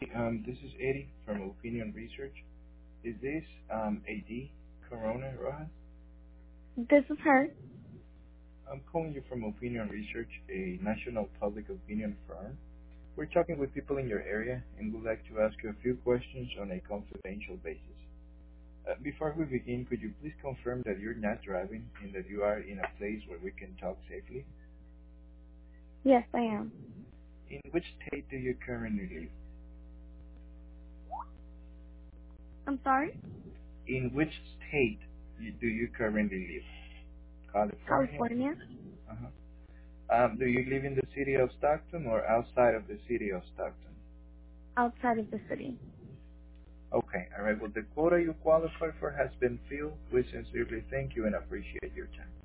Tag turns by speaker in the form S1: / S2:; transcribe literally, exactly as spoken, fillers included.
S1: um, this is Eddie from Opinion Research. Is this um, A D Corona Rojas?
S2: This is her.
S1: I'm calling you from Opinion Research, a national public opinion firm. We're talking with people in your area and would like to ask you a few questions on a confidential basis. Uh, before we begin, could you please confirm that you're not driving and that you are in a place where we can talk safely?
S2: Yes, I am.
S1: In which state do you currently live?
S2: I'm sorry?
S1: In which state you- do you currently live? California?
S2: California?
S1: Uh-huh. Um, do you live in the city of Stockton or outside of the city of Stockton?
S2: Outside of the city.
S1: Okay, all right. Well, the quota you qualify for has been filled. We sincerely thank you and appreciate your time.